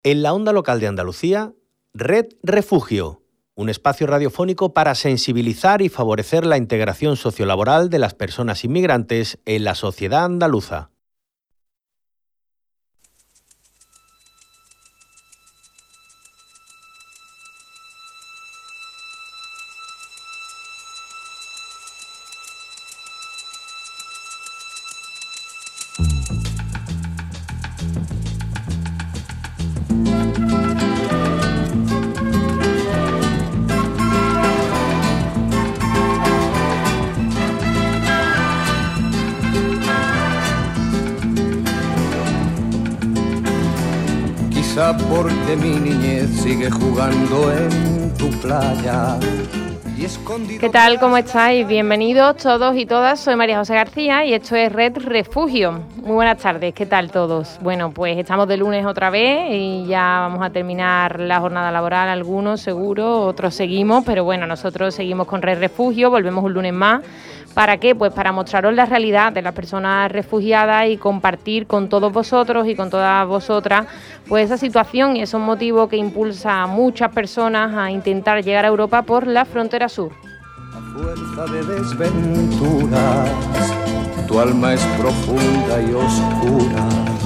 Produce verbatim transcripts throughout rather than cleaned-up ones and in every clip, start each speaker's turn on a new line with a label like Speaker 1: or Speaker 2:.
Speaker 1: En la onda local de Andalucía, Red Refugio, un espacio radiofónico para sensibilizar y favorecer la integración sociolaboral de las personas inmigrantes en la sociedad andaluza.
Speaker 2: Porque mi niñez sigue jugando en tu playa. Y escondido...
Speaker 3: ¿Qué tal? ¿Cómo estáis? Bienvenidos todos y todas. Soy María José García y esto es Red Refugio. Muy buenas tardes. ¿Qué tal todos? Bueno, pues estamos de lunes otra vez y ya vamos a terminar la jornada laboral. Algunos seguro, otros seguimos, pero bueno, nosotros seguimos con Red Refugio. Volvemos un lunes más. ¿Para qué? Pues para mostraros la realidad de las personas refugiadas y compartir con todos vosotros y con todas vosotras pues esa situación y esos motivos que impulsa a muchas personas a intentar llegar a Europa por la frontera sur.
Speaker 2: A fuerza de desventuras, tu alma es profunda y oscura.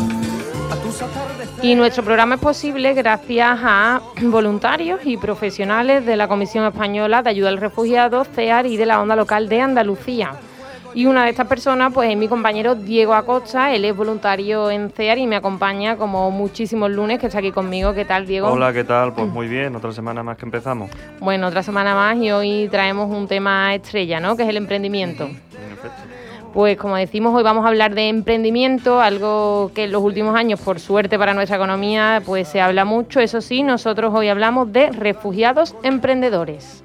Speaker 3: Y nuestro programa es posible gracias a voluntarios y profesionales de la Comisión Española de Ayuda al Refugiado, C E A R, y de la Onda Local de Andalucía. Y una de estas personas pues es mi compañero Diego Acosta. Él es voluntario en C E A R y me acompaña como muchísimos lunes, que está aquí conmigo. ¿Qué tal, Diego?
Speaker 4: Hola, ¿qué tal? Pues muy bien, otra semana más que empezamos.
Speaker 3: Bueno, otra semana más y hoy traemos un tema estrella, ¿no? Que es el emprendimiento.
Speaker 4: En efecto.
Speaker 3: Pues como decimos, hoy vamos a hablar de emprendimiento, algo que en los últimos años, por suerte para nuestra economía, pues se habla mucho. Eso sí, nosotros hoy hablamos de refugiados emprendedores.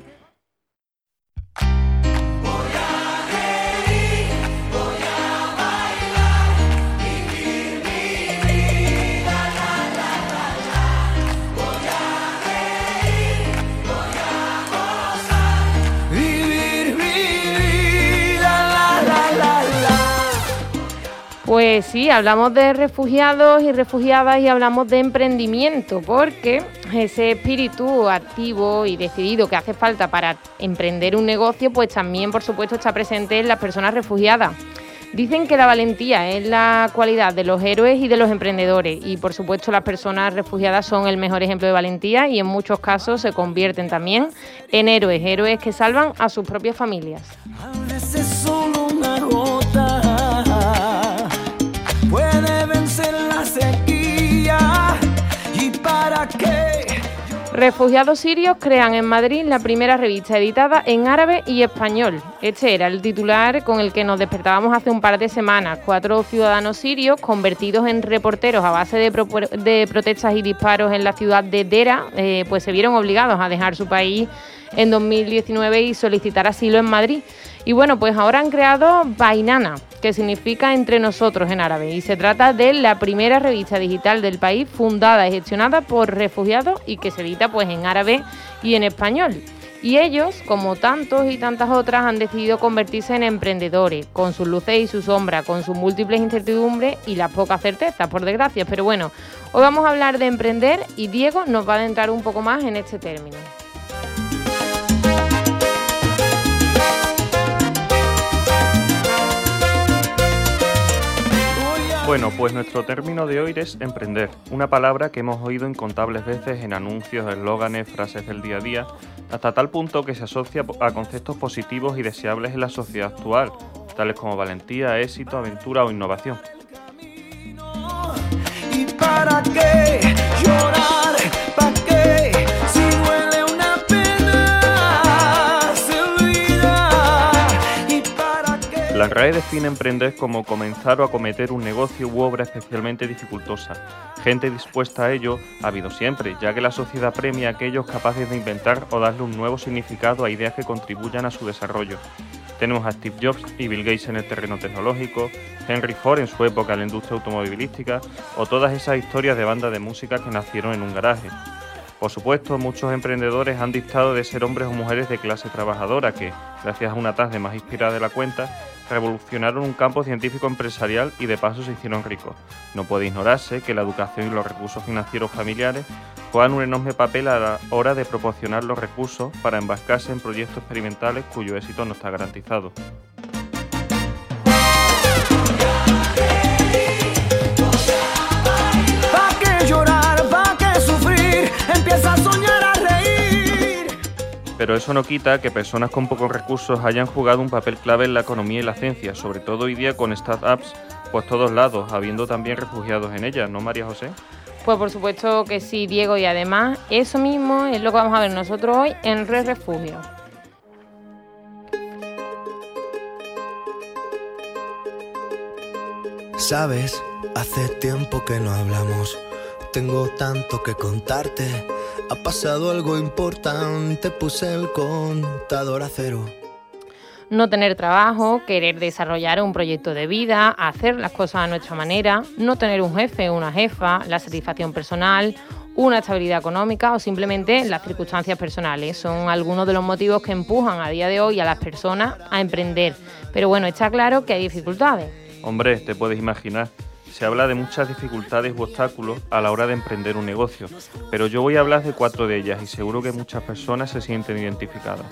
Speaker 3: Pues sí, hablamos de refugiados y refugiadas y hablamos de emprendimiento, porque ese espíritu activo y decidido que hace falta para emprender un negocio, pues también, por supuesto, está presente en las personas refugiadas. Dicen que la valentía es la cualidad de los héroes y de los emprendedores y, por supuesto, las personas refugiadas son el mejor ejemplo de valentía y en muchos casos se convierten también en héroes, héroes que salvan a sus propias familias.
Speaker 2: A veces solo una gota puede vencer la sequía. ¿Y para qué?
Speaker 3: Refugiados sirios crean en Madrid la primera revista editada en árabe y español. Este era el titular con el que nos despertábamos hace un par de semanas. Cuatro ciudadanos sirios convertidos en reporteros a base de, pro de protestas y disparos en la ciudad de Dera, eh, pues se vieron obligados a dejar su país en dos mil diecinueve y solicitar asilo en Madrid. Y bueno, pues ahora han creado Bainana, que significa entre nosotros en árabe, y se trata de la primera revista digital del país fundada y gestionada por refugiados y que se edita pues en árabe y en español. Y ellos, como tantos y tantas otras, han decidido convertirse en emprendedores, con sus luces y sus sombras, con sus múltiples incertidumbres y las pocas certezas, por desgracia. Pero bueno, hoy vamos a hablar de emprender y Diego nos va a adentrar un poco más en este término.
Speaker 4: Bueno, pues nuestro término de hoy es emprender, una palabra que hemos oído incontables veces en anuncios, eslóganes, frases del día a día, hasta tal punto que se asocia a conceptos positivos y deseables en la sociedad actual, tales como valentía, éxito, aventura o innovación.
Speaker 2: ¿Y para qué llorar? ¿Para qué? Si duele una pena, se olvida. ¿Y para qué?
Speaker 4: La R A E define emprender como comenzar o acometer un negocio u obra especialmente dificultosa. Gente dispuesta a ello ha habido siempre, ya que la sociedad premia a aquellos capaces de inventar o darle un nuevo significado a ideas que contribuyan a su desarrollo. Tenemos a Steve Jobs y Bill Gates en el terreno tecnológico, Henry Ford en su época en la industria automovilística, o todas esas historias de bandas de música que nacieron en un garaje. Por supuesto, muchos emprendedores han dictado de ser hombres o mujeres de clase trabajadora que, gracias a una tarde más inspirada de la cuenta, revolucionaron un campo científico empresarial y de paso se hicieron ricos. No puede ignorarse que la educación y los recursos financieros familiares juegan un enorme papel a la hora de proporcionar los recursos para embarcarse en proyectos experimentales cuyo éxito no está garantizado.
Speaker 2: ¿Pa' qué llorar? ¿Pa' qué sufrir? Empieza a soñar, a reír.
Speaker 4: Pero eso no quita que personas con pocos recursos hayan jugado un papel clave en la economía y la ciencia, sobre todo hoy día con startups por todos lados, habiendo también refugiados en ellas, ¿no, María José?
Speaker 3: Pues por supuesto que sí, Diego, y además eso mismo es lo que vamos a ver nosotros hoy en Red Refugio.
Speaker 5: Sabes, hace tiempo que no hablamos, tengo tanto que contarte. Ha pasado algo importante, puse el contador a cero.
Speaker 3: No tener trabajo, querer desarrollar un proyecto de vida, hacer las cosas a nuestra manera, no tener un jefe o una jefa, la satisfacción personal, una estabilidad económica o simplemente las circunstancias personales. Son algunos de los motivos que empujan a día de hoy a las personas a emprender. Pero bueno, está claro que hay dificultades.
Speaker 4: Hombre, te puedes imaginar. Se habla de muchas dificultades u obstáculos a la hora de emprender un negocio, pero yo voy a hablar de cuatro de ellas y seguro que muchas personas se sienten identificadas.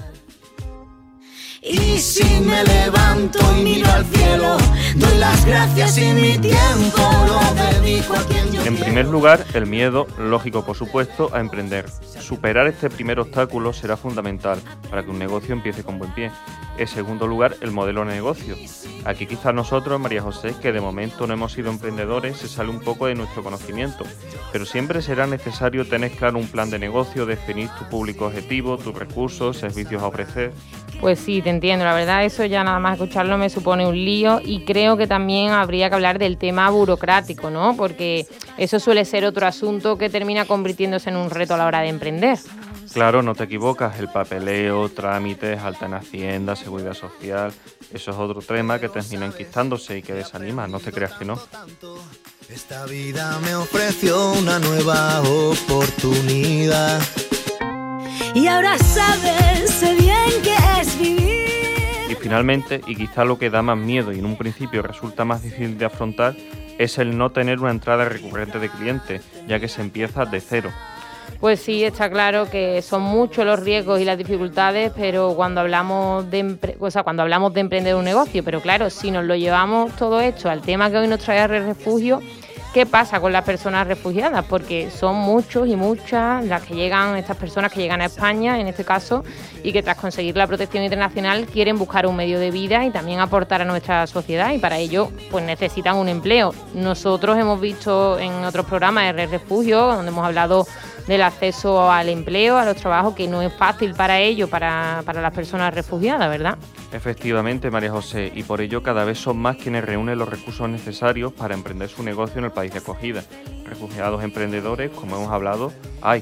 Speaker 5: Y si me levanto y miro al cielo, doy las gracias y mi tiempo lo dedico a quien yo
Speaker 4: En
Speaker 5: quiero.
Speaker 4: primer lugar, el miedo, lógico por supuesto, a emprender. Superar este primer obstáculo será fundamental para que un negocio empiece con buen pie. En segundo lugar, el modelo de negocio. Aquí quizás nosotros, María José, que de momento no hemos sido emprendedores, se sale un poco de nuestro conocimiento, pero siempre será necesario tener claro un plan de negocio, definir tu público objetivo, tus recursos, servicios a ofrecer.
Speaker 3: Pues sí, te entiendo, la verdad eso ya nada más escucharlo me supone un lío y creo que también habría que hablar del tema burocrático, ¿no? Porque eso suele ser otro asunto que termina convirtiéndose en un reto a la hora de emprender.
Speaker 4: Claro, no te equivocas, el papeleo, trámites, alta en Hacienda, Seguridad Social, eso es otro tema que termina enquistándose y que desanima, no te creas que no.
Speaker 5: Esta vida me ofreció una nueva oportunidad.
Speaker 6: Y ahora sabes, sé bien que es vivir.
Speaker 4: Y finalmente, y quizá lo que da más miedo y en un principio resulta más difícil de afrontar, es el no tener una entrada recurrente de clientes, ya que se empieza de cero.
Speaker 3: Pues sí, está claro que son muchos los riesgos y las dificultades, pero cuando hablamos de empre- o sea, cuando hablamos de emprender un negocio, pero claro, si nos lo llevamos todo esto al tema que hoy nos trae Red Refugio, ¿qué pasa con las personas refugiadas? Porque son muchos y muchas las que llegan, estas personas que llegan a España, en este caso, y que tras conseguir la protección internacional quieren buscar un medio de vida y también aportar a nuestra sociedad, y para ello pues necesitan un empleo. Nosotros hemos visto en otros programas de Red Refugio, donde hemos hablado del acceso al empleo, a los trabajos, que no es fácil para ello, para, para las personas refugiadas, ¿verdad?
Speaker 4: Efectivamente, María José, y por ello cada vez son más quienes reúnen los recursos necesarios para emprender su negocio en el país de acogida. Refugiados emprendedores, como hemos hablado, hay.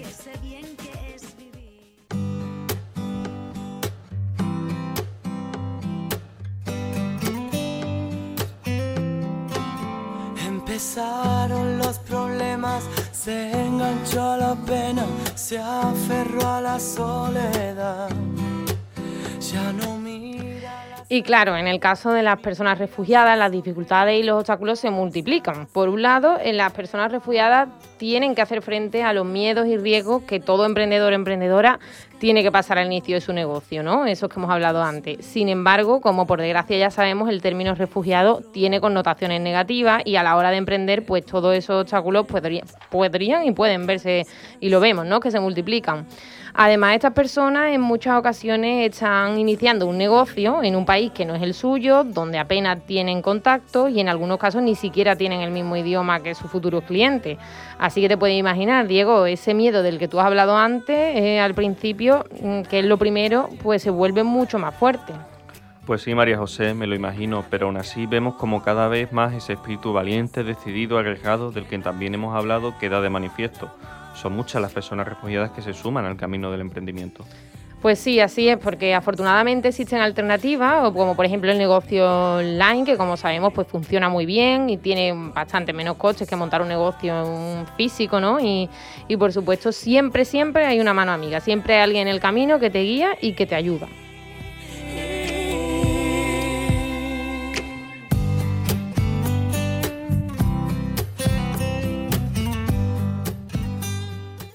Speaker 2: Empezaron los problemas, se enganchó a la pena, se aferró a la soledad. Ya no mira las...
Speaker 3: Y claro, en el caso de las personas refugiadas, las dificultades y los obstáculos se multiplican. Por un lado, en las personas refugiadas tienen que hacer frente a los miedos y riesgos que todo emprendedor o emprendedora tiene que pasar al inicio de su negocio, ¿no? Esos que hemos hablado antes. Sin embargo, como por desgracia ya sabemos, el término refugiado tiene connotaciones negativas y a la hora de emprender, pues todos esos obstáculos podría, podrían y pueden verse, y lo vemos, ¿no?, que se multiplican. Además, estas personas en muchas ocasiones están iniciando un negocio en un país que no es el suyo, donde apenas tienen contacto y en algunos casos ni siquiera tienen el mismo idioma que sus futuros clientes. Así que te puedes imaginar, Diego, ese miedo del que tú has hablado antes, eh, al principio, que es lo primero, pues se vuelve mucho más fuerte.
Speaker 4: Pues sí, María José, me lo imagino, pero aún así vemos como cada vez más ese espíritu valiente, decidido, arriesgado, del que también hemos hablado, queda de manifiesto. Son muchas las personas refugiadas que se suman al camino del emprendimiento.
Speaker 3: Pues sí, así es, porque afortunadamente existen alternativas, o como por ejemplo el negocio online, que como sabemos pues funciona muy bien y tiene bastante menos costes que montar un negocio físico, ¿no? Y, y por supuesto siempre, siempre hay una mano amiga, siempre hay alguien en el camino que te guía y que te ayuda.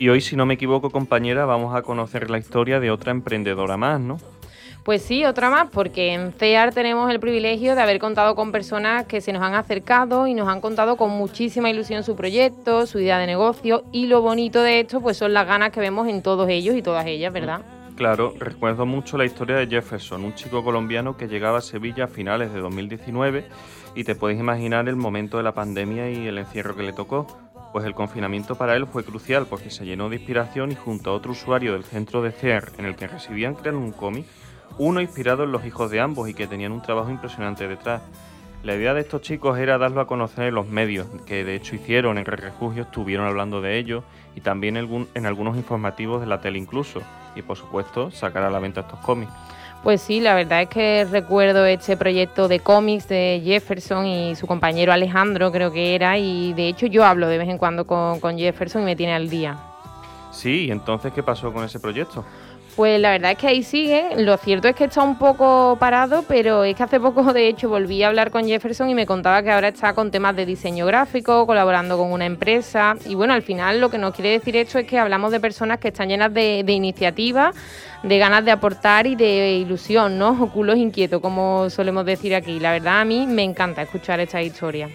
Speaker 4: Y hoy, si no me equivoco, compañera, vamos a conocer la historia de otra emprendedora más, ¿no?
Speaker 3: Pues sí, otra más, porque en C E A R tenemos el privilegio de haber contado con personas que se nos han acercado y nos han contado con muchísima ilusión su proyecto, su idea de negocio, y lo bonito de esto pues son las ganas que vemos en todos ellos y todas ellas, ¿verdad?
Speaker 4: Claro, recuerdo mucho la historia de Jefferson, un chico colombiano que llegaba a Sevilla a finales de dos mil diecinueve, y te puedes imaginar el momento de la pandemia y el encierro que le tocó. Pues el confinamiento para él fue crucial porque se llenó de inspiración y junto a otro usuario del centro de C E A R en el que residían crearon un cómic, uno inspirado en los hijos de ambos y que tenían un trabajo impresionante detrás. La idea de estos chicos era darlo a conocer en los medios, que de hecho hicieron en Red Refugio, estuvieron hablando de ello, y también en, en algunos informativos de la tele incluso, y por supuesto sacar a la venta estos cómics.
Speaker 3: Pues sí, la verdad es que recuerdo este proyecto de cómics de Jefferson y su compañero Alejandro, creo que era, y de hecho yo hablo de vez en cuando con, con Jefferson y me tiene al día.
Speaker 4: Sí, ¿y entonces qué pasó con ese proyecto?
Speaker 3: Pues la verdad es que ahí sigue, lo cierto es que está un poco parado, pero es que hace poco de hecho volví a hablar con Jefferson y me contaba que ahora está con temas de diseño gráfico, colaborando con una empresa, y bueno, al final lo que nos quiere decir esto es que hablamos de personas que están llenas de, de iniciativa, de ganas de aportar y de ilusión, ¿no? O culos inquietos, como solemos decir aquí. La verdad a mí me encanta escuchar esta historia.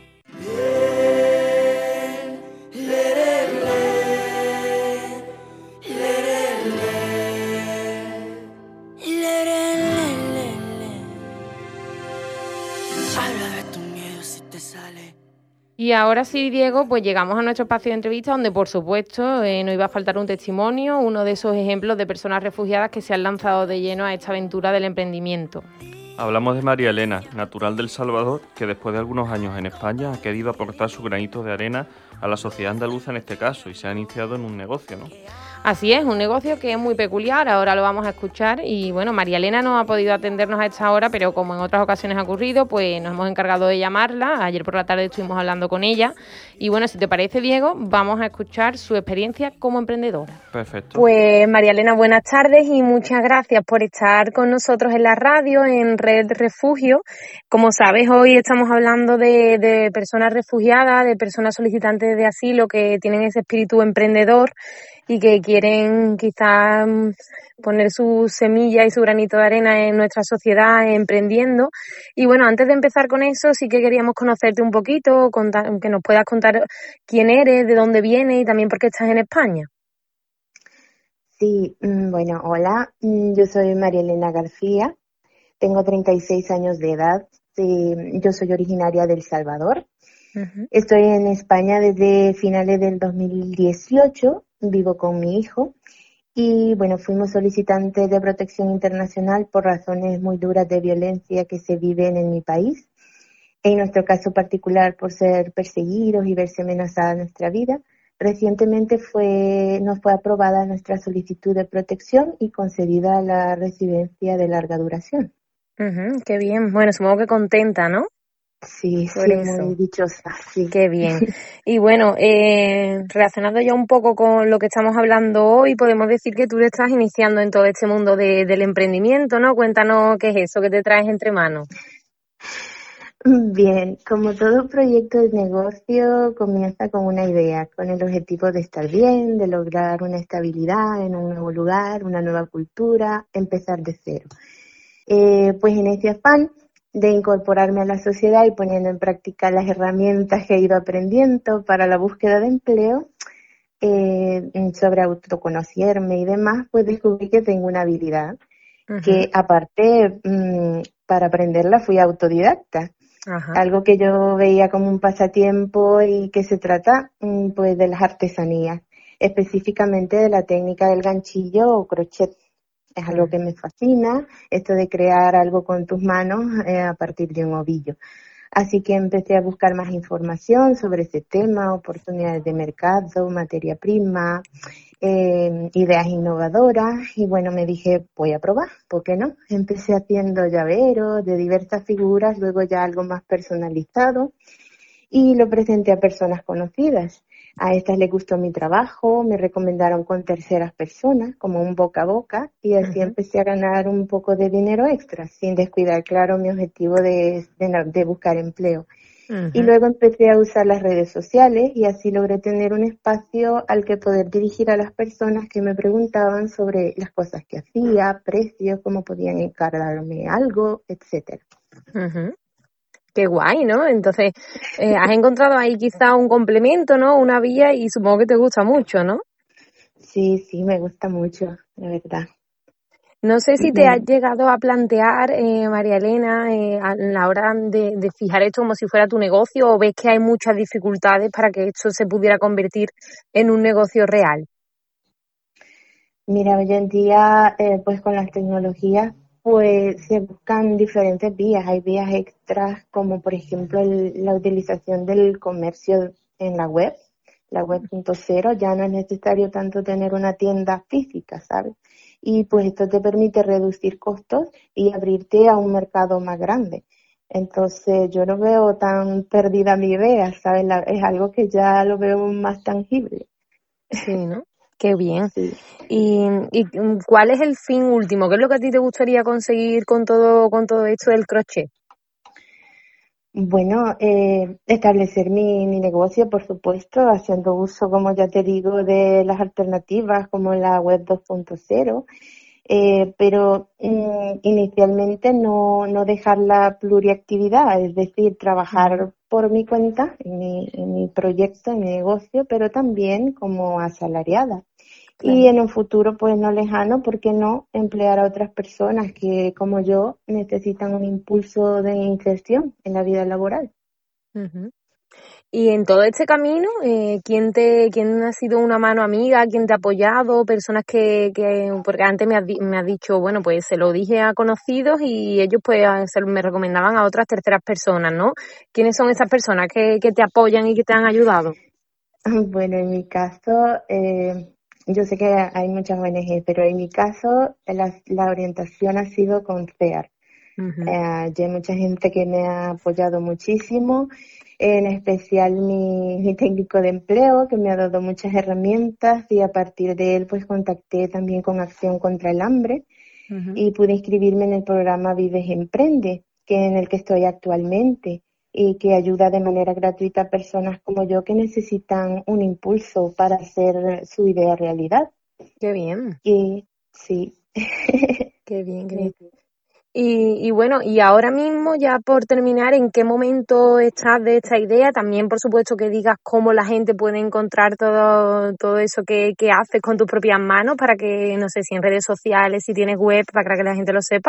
Speaker 3: Y ahora sí, Diego, pues llegamos a nuestro espacio de entrevista donde, por supuesto, eh, no iba a faltar un testimonio, uno de esos ejemplos de personas refugiadas que se han lanzado de lleno a esta aventura del emprendimiento.
Speaker 4: Hablamos de María Elena, natural del Salvador, que después de algunos años en España ha querido aportar su granito de arena a la sociedad andaluza en este caso y se ha iniciado en un negocio, ¿no?
Speaker 3: Así es, un negocio que es muy peculiar, ahora lo vamos a escuchar y bueno, María Elena no ha podido atendernos a esta hora, pero como en otras ocasiones ha ocurrido, pues nos hemos encargado de llamarla, ayer por la tarde estuvimos hablando con ella y bueno, si te parece, Diego, vamos a escuchar su experiencia como emprendedora.
Speaker 4: Perfecto.
Speaker 7: Pues María Elena, buenas tardes y muchas gracias por estar con nosotros en la radio, en Red Refugio. Como sabes, hoy estamos hablando de, de personas refugiadas, de personas solicitantes de asilo que tienen ese espíritu emprendedor y que quieren quizás poner su semilla y su granito de arena en nuestra sociedad emprendiendo. Y bueno, antes de empezar con eso, sí que queríamos conocerte un poquito, contar, que nos puedas contar quién eres, de dónde vienes y también por qué estás en España.
Speaker 8: Sí, bueno, hola, yo soy María Elena García, tengo treinta y seis años de edad, yo soy originaria de El Salvador. Uh-huh. Estoy en España desde finales del dos mil dieciocho, vivo con mi hijo y bueno, fuimos solicitantes de protección internacional por razones muy duras de violencia que se viven en mi país. En nuestro caso particular por ser perseguidos y verse amenazada nuestra vida. Recientemente fue, nos fue aprobada nuestra solicitud de protección y concedida la residencia de larga duración.
Speaker 7: Uh-huh, qué bien, bueno, supongo que contenta, ¿no?
Speaker 8: Sí, sí, muy dichosa, sí.
Speaker 7: Qué bien. Y bueno, eh, relacionado ya un poco con lo que estamos hablando hoy, podemos decir que tú te estás iniciando en todo este mundo de, del emprendimiento, ¿no? Cuéntanos qué es eso que te traes entre manos.
Speaker 8: Bien, como todo proyecto de negocio comienza con una idea, con el objetivo de estar bien, de lograr una estabilidad en un nuevo lugar, una nueva cultura, empezar de cero. Eh, pues en ese afán de incorporarme a la sociedad y poniendo en práctica las herramientas que he ido aprendiendo para la búsqueda de empleo, eh, sobre autoconocerme y demás, pues descubrí que tengo una habilidad uh-huh. que aparte mmm, para aprenderla fui autodidacta. Ajá. Algo que yo veía como un pasatiempo y que se trata pues de las artesanías, específicamente de la técnica del ganchillo o crochet. Es algo que me fascina, esto de crear algo con tus manos eh, a partir de un ovillo. Así que empecé a buscar más información sobre ese tema, oportunidades de mercado, materia prima, eh, ideas innovadoras y bueno, me dije, voy a probar, ¿por qué no? Empecé haciendo llaveros de diversas figuras, luego ya algo más personalizado y lo presenté a personas conocidas. A estas les gustó mi trabajo, me recomendaron con terceras personas, como un boca a boca, y así uh-huh. empecé a ganar un poco de dinero extra, sin descuidar, claro, mi objetivo de, de, de buscar empleo. Uh-huh. Y luego empecé a usar las redes sociales y así logré tener un espacio al que poder dirigir a las personas que me preguntaban sobre las cosas que hacía, precios, cómo podían encargarme algo, etcétera.
Speaker 3: Uh-huh. Qué guay, ¿no? Entonces, eh, has encontrado ahí quizá un complemento, ¿no? Una vía y supongo que te gusta mucho, ¿no?
Speaker 8: Sí, sí, me gusta mucho, la verdad.
Speaker 3: No sé si te has llegado a plantear, eh, María Elena, eh, a la hora de, de fijar esto como si fuera tu negocio, o ves que hay muchas dificultades para que esto se pudiera convertir en un negocio real.
Speaker 8: Mira, hoy en día, eh, pues con las tecnologías, pues se buscan diferentes vías. Hay vías extras como, por ejemplo, el, la utilización del comercio en la web, la web punto cero. Ya no es necesario tanto tener una tienda física, ¿sabes? Y pues esto te permite reducir costos y abrirte a un mercado más grande. Entonces yo no veo tan perdida mi idea, ¿sabes? La, es algo que ya lo veo más tangible.
Speaker 3: Sí, ¿no? Qué bien.
Speaker 8: Sí.
Speaker 3: ¿Y, y cuál es el fin último? ¿Qué es lo que a ti te gustaría conseguir con todo, con todo esto del crochet?
Speaker 8: Bueno, eh, establecer mi, mi negocio, por supuesto, haciendo uso, como ya te digo, de las alternativas como la web dos punto cero, eh, pero mm, inicialmente no, no dejar la pluriactividad, es decir, trabajar uh-huh. por mi cuenta, en mi, en mi proyecto, en mi negocio, pero también como asalariada. Claro. Y en un futuro, pues no lejano, ¿por qué no emplear a otras personas que, como yo, necesitan un impulso de inserción en la vida laboral?
Speaker 3: Uh-huh. Y en todo este camino, eh, ¿quién te, quién ha sido una mano amiga? ¿Quién te ha apoyado? Personas que, que porque antes me has, me has dicho, bueno, pues se lo dije a conocidos y ellos pues se, me recomendaban a otras terceras personas, ¿no? ¿Quiénes son esas personas que, que te apoyan y que te han ayudado?
Speaker 8: Bueno, en mi caso, eh, yo sé que hay muchas O N G, pero en mi caso la, la orientación ha sido con C E A R. Uh-huh. Eh, ya hay mucha gente que me ha apoyado muchísimo, en especial mi, mi técnico de empleo, que me ha dado muchas herramientas, y a partir de él pues contacté también con Acción contra el Hambre. Uh-huh. Y pude inscribirme en el programa Vives Emprende, que en el que estoy actualmente, y que ayuda de manera gratuita a personas como yo que necesitan un impulso para hacer su idea realidad.
Speaker 3: Qué bien.
Speaker 8: Y sí.
Speaker 3: Qué bien, qué bien. Y, y bueno, y ahora mismo, ya por terminar, ¿en qué momento estás de esta idea? También, por supuesto, que digas cómo la gente puede encontrar todo, todo eso que, que haces con tus propias manos, para que, no sé, si en redes sociales, si tienes web, para que la gente lo sepa.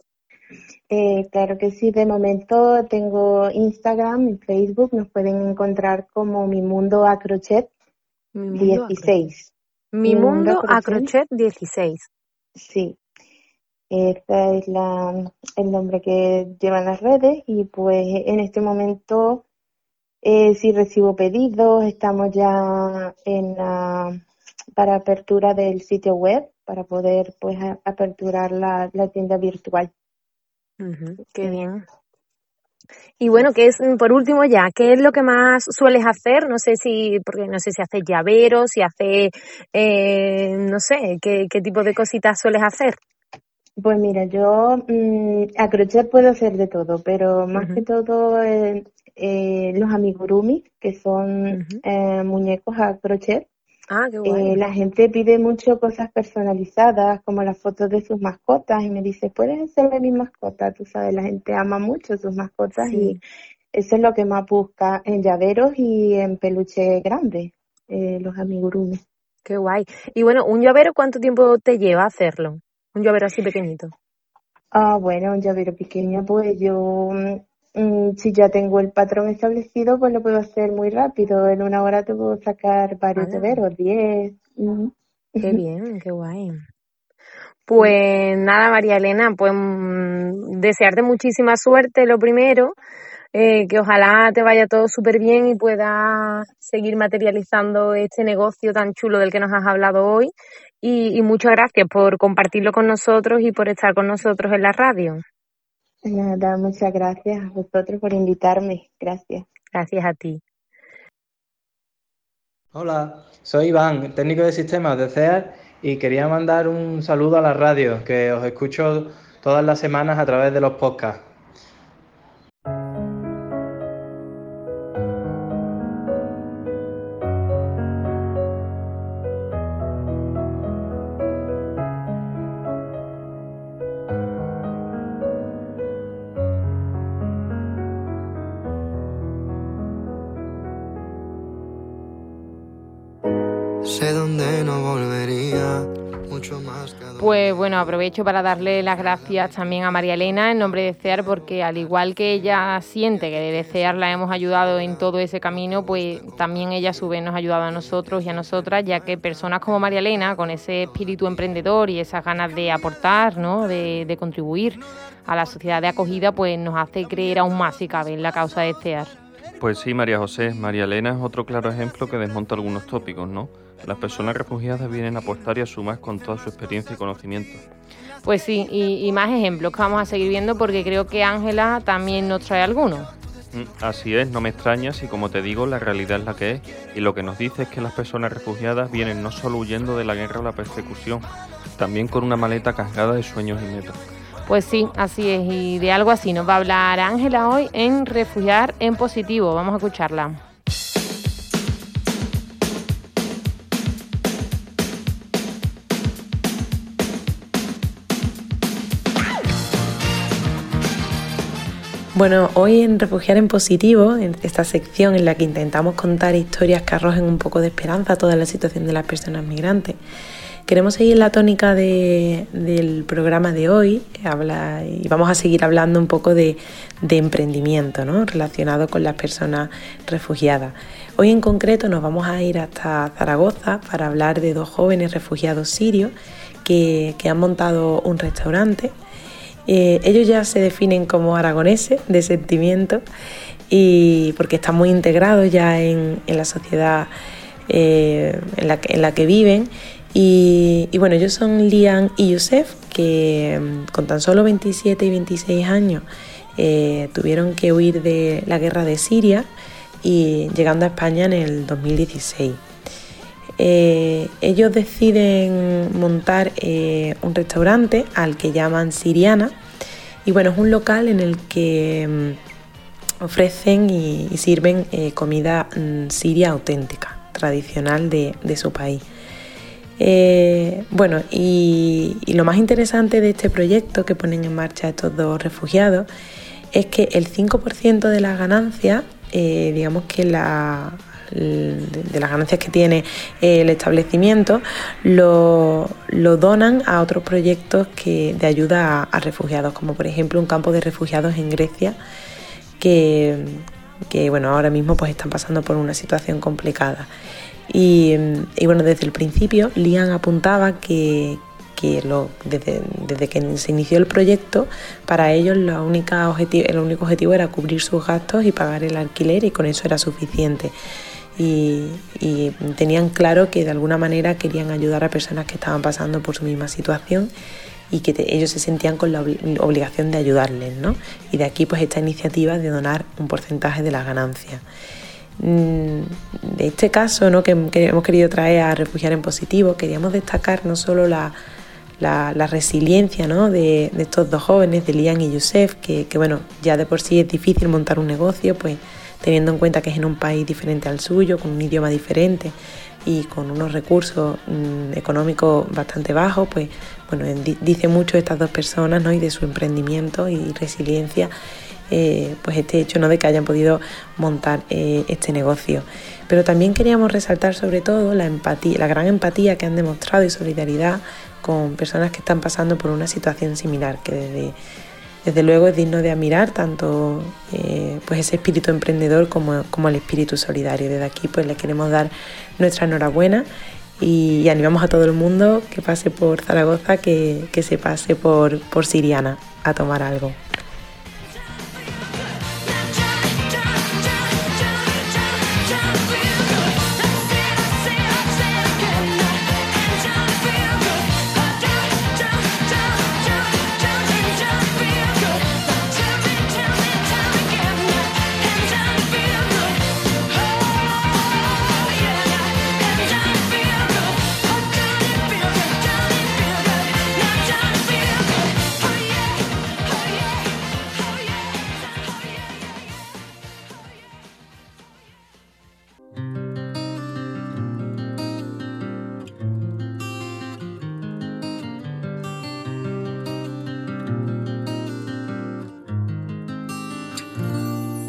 Speaker 8: Eh, claro que sí, de momento tengo Instagram y Facebook, nos pueden encontrar como Mi Mundo a Crochet dieciséis.
Speaker 3: Mi Mundo a Crochet dieciséis.
Speaker 8: Sí. Este es la, el nombre que llevan las redes, y pues en este momento eh, sí recibo pedidos. Estamos ya en la, para apertura del sitio web, para poder pues a, aperturar la, la tienda virtual.
Speaker 3: Uh-huh, qué bien. Y bueno, ¿qué es, por último ya, qué es lo que más sueles hacer? No sé si, porque no sé si haces llaveros, si haces, eh, no sé, ¿qué, qué tipo de cositas sueles hacer?
Speaker 8: Pues mira, yo mmm, a crochet puedo hacer de todo, pero más uh-huh. que todo eh, eh, los amigurumi, que son uh-huh. eh, muñecos a crochet.
Speaker 3: Ah, qué guay.
Speaker 8: Eh, la gente pide mucho cosas personalizadas, como las fotos de sus mascotas, y me dice, ¿puedes hacerle mi mascota? Tú sabes, la gente ama mucho sus mascotas, sí. Y eso es lo que más busca en llaveros y en peluche grande, eh, los amigurumi.
Speaker 3: Qué guay. Y bueno, ¿un llavero cuánto tiempo te lleva hacerlo? Un llavero así pequeñito.
Speaker 8: Ah, bueno, un llavero pequeño, pues yo, mmm, si ya tengo el patrón establecido, pues lo puedo hacer muy rápido. En una hora te puedo sacar varios llaveros, diez. Uh-huh.
Speaker 3: Qué bien, qué guay. Pues nada, María Elena, pues mmm, desearte muchísima suerte, lo primero. Eh, que ojalá te vaya todo súper bien y puedas seguir materializando este negocio tan chulo del que nos has hablado hoy. Y, y muchas gracias por compartirlo con nosotros y por estar con nosotros en la radio.
Speaker 8: Nada, muchas gracias a vosotros por invitarme. Gracias.
Speaker 3: Gracias a ti.
Speaker 9: Hola, soy Iván, técnico de sistemas de C E A R, y quería mandar un saludo a la radio, que os escucho todas las semanas a través de los podcasts.
Speaker 5: sé dónde no volvería. Mucho más que...
Speaker 3: Pues bueno, aprovecho para darle las gracias también a María Elena en nombre de CEAR, porque al igual que ella siente que desde CEAR la hemos ayudado en todo ese camino, pues también ella a su vez nos ha ayudado a nosotros y a nosotras, ya que personas como María Elena, con ese espíritu emprendedor y esas ganas de aportar, ¿no?, de, de contribuir a la sociedad de acogida, pues nos hace creer aún más, si cabe, en la causa de CEAR.
Speaker 4: Pues sí, María José. María Elena es otro claro ejemplo que desmonta algunos tópicos, ¿no? Las personas refugiadas vienen a aportar y a sumar con toda su experiencia y conocimiento.
Speaker 3: Pues sí, y, y más ejemplos que vamos a seguir viendo, porque creo que Ángela también nos trae algunos.
Speaker 4: Mm, así es, no me extrañas y como te digo, la realidad es la que es. Y lo que nos dice es que las personas refugiadas vienen no solo huyendo de la guerra o la persecución, también con una maleta cargada de sueños y metas.
Speaker 3: Pues sí, así es, y de algo así nos va a hablar Ángela hoy en Refugiar en Positivo. Vamos a escucharla.
Speaker 10: Bueno, hoy en Refugiar en Positivo, en esta sección en la que intentamos contar historias que arrojen un poco de esperanza a toda la situación de las personas migrantes, queremos seguir la tónica de, del programa de hoy habla, y vamos a seguir hablando un poco de, de emprendimiento, ¿no?, relacionado con las personas refugiadas. Hoy en concreto nos vamos a ir hasta Zaragoza para hablar de dos jóvenes refugiados sirios que, que han montado un restaurante. Eh, ellos ya se definen como aragoneses de sentimiento, y porque están muy integrados ya en, en la sociedad eh, en, la que, en la que viven. Y, y bueno, ellos son Lian y Youssef, que con tan solo veintisiete y veintiséis años eh, tuvieron que huir de la guerra de Siria y llegando a España en el dos mil dieciséis. Eh, ellos deciden montar eh, un restaurante al que llaman Siriana, y bueno, es un local en el que mm, ofrecen y, y sirven eh, comida mm, siria auténtica, tradicional de, de su país. Eh, bueno, y, y lo más interesante de este proyecto que ponen en marcha estos dos refugiados es que el cinco por ciento de las ganancias, eh, digamos que la... de las ganancias que tiene el establecimiento, lo, lo donan a otros proyectos que, de ayuda a, a refugiados, como por ejemplo un campo de refugiados en Grecia, que, que bueno, ahora mismo pues están pasando por una situación complicada. Y, y bueno, desde el principio Lian apuntaba que, que lo, desde, desde que se inició el proyecto, para ellos la única objetivo, el único objetivo era cubrir sus gastos y pagar el alquiler, y con eso era suficiente. Y, y tenían claro que de alguna manera querían ayudar a personas que estaban pasando por su misma situación y que te, ellos se sentían con la obligación de ayudarles, ¿no? Y de aquí pues esta iniciativa de donar un porcentaje de las ganancias. De este caso, ¿no?, que, que hemos querido traer a Refugiar en Positivo, queríamos destacar no solo la, la, la resiliencia, ¿no?, de, de estos dos jóvenes, de Lian y Youssef, que, que bueno, ya de por sí es difícil montar un negocio, pues teniendo en cuenta que es en un país diferente al suyo, con un idioma diferente y con unos recursos mmm, económicos bastante bajos, pues bueno, dice mucho de estas dos personas, ¿no?, y de su emprendimiento y resiliencia, eh, pues este hecho, ¿no?, de que hayan podido montar eh, este negocio. Pero también queríamos resaltar sobre todo la empatía, la gran empatía que han demostrado y solidaridad con personas que están pasando por una situación similar, que desde Desde luego es digno de admirar tanto eh, pues ese espíritu emprendedor como, como el espíritu solidario. Desde aquí pues les queremos dar nuestra enhorabuena y, y animamos a todo el mundo que pase por Zaragoza, que, que se pase por, por Siriana a tomar algo.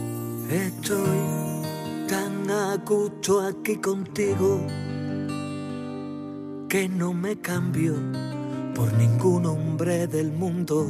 Speaker 11: Estoy tan a gusto aquí contigo
Speaker 2: que no me cambio por ningún hombre del mundo.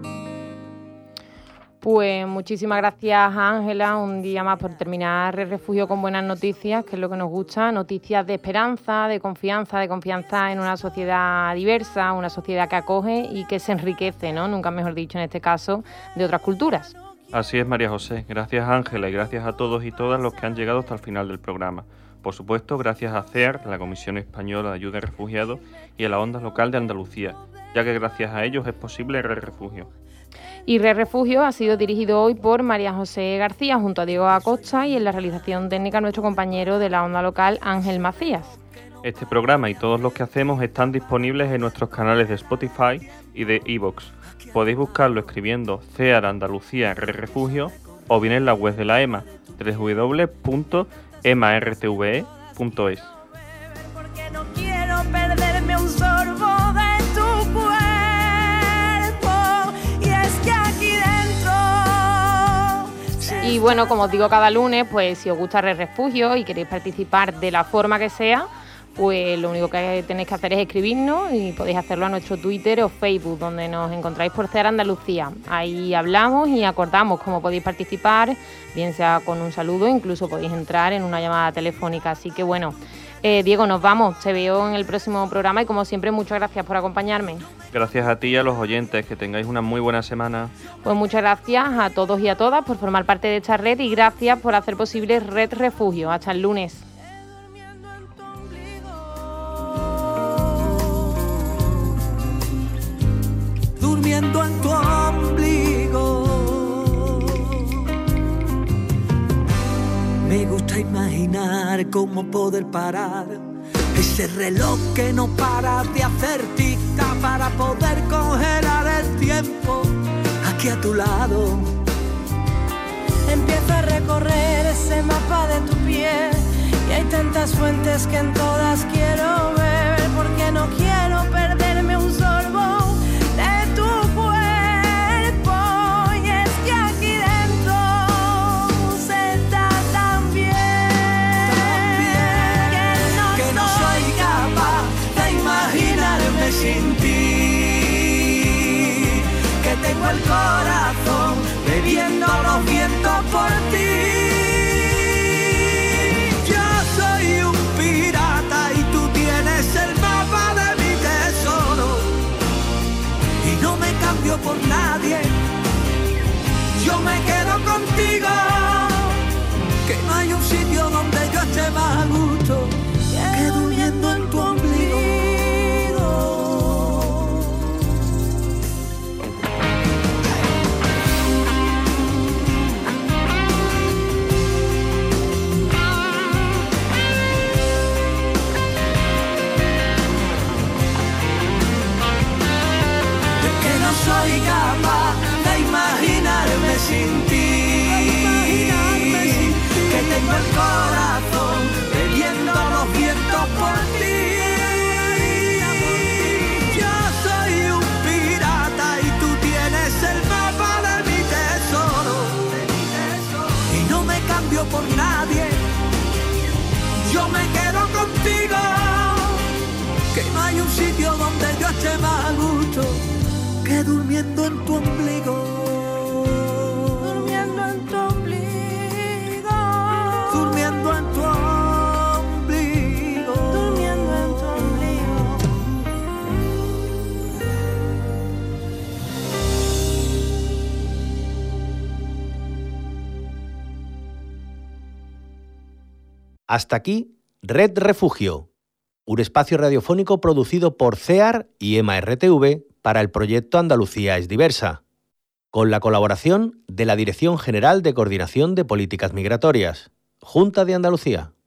Speaker 3: Pues muchísimas gracias, Ángela, un día más por terminar Red Refugio con buenas noticias, que es lo que nos gusta, noticias de esperanza, de confianza, de confianza en una sociedad diversa, una sociedad que acoge y que se enriquece, ¿no? Nunca mejor dicho en este caso, de otras culturas.
Speaker 4: Así es, María José. Gracias, Ángela, y gracias a todos y todas los que han llegado hasta el final del programa. Por supuesto, gracias a C E A R, la Comisión Española de Ayuda a Refugiados, y a la Onda Local de Andalucía, ya que gracias a ellos es posible Red Refugio.
Speaker 3: Y Red Refugio ha sido dirigido hoy por María José García junto a Diego Acosta y en la realización técnica nuestro compañero de la Onda Local, Ángel Macías.
Speaker 4: Este programa y todos los que hacemos están disponibles en nuestros canales de Spotify y de iVoox. Podéis buscarlo escribiendo C E A R Andalucía Red Refugio o bien en la web de la E M A, doble u doble u doble u punto e m a r t v e punto es.
Speaker 6: Porque no quiero perderme un sorbo de tu cuerpo, y es que aquí dentro...
Speaker 3: Y bueno, como os digo cada lunes, pues si os gusta Red Refugio y queréis participar de la forma que sea, pues lo único que tenéis que hacer es escribirnos y podéis hacerlo a nuestro Twitter o Facebook, donde nos encontráis por C E A R Andalucía. Ahí hablamos y acordamos cómo podéis participar, bien sea con un saludo, incluso podéis entrar en una llamada telefónica. Así que bueno, eh, Diego, nos vamos. Te veo en el próximo programa y como siempre, muchas gracias por acompañarme.
Speaker 4: Gracias a ti y a los oyentes, que tengáis una muy buena semana.
Speaker 3: Pues muchas gracias a todos y a todas por formar parte de esta red y gracias por hacer posible Red Refugio. Hasta el lunes.
Speaker 2: Durmiendo en tu ombligo. Me gusta imaginar cómo poder parar ese reloj que no para de hacer tic-tac para poder congelar el tiempo aquí a tu lado.
Speaker 6: Empiezo a recorrer ese mapa de tu piel y hay tantas fuentes que en todas quiero ver, porque no quiero perderme un sorbo de tu cuerpo, y es que aquí dentro se está tan bien,
Speaker 2: Tan bien
Speaker 6: que no,
Speaker 2: que no soy capaz de imaginarme sin ti, que tengo el corazón bebiendo los vientos por ti. Yo soy un pirata y tú tienes el mapa de mi tesoro, y no me cambio por nadie, yo me quedo contigo, que no hay un sitio donde yo esté más a gusto que durmiendo en tu ombligo. Soy capaz de imaginarme sin ti, que tengo el corazón bebiendo los vientos por ti. Yo soy un pirata y tú tienes el mapa de mi tesoro, y no me cambio por nadie, yo me quedo contigo, que no hay un sitio donde yo esté más a gusto que durmiendo en tu ombligo.
Speaker 6: Durmiendo en tu ombligo.
Speaker 2: Durmiendo en tu ombligo.
Speaker 6: Durmiendo en tu ombligo.
Speaker 1: Hasta aquí Red Refugio, un espacio radiofónico producido por C E A R y E M A R T V para el proyecto Andalucía es diversa, con la colaboración de la Dirección General de Coordinación de Políticas Migratorias, Junta de Andalucía.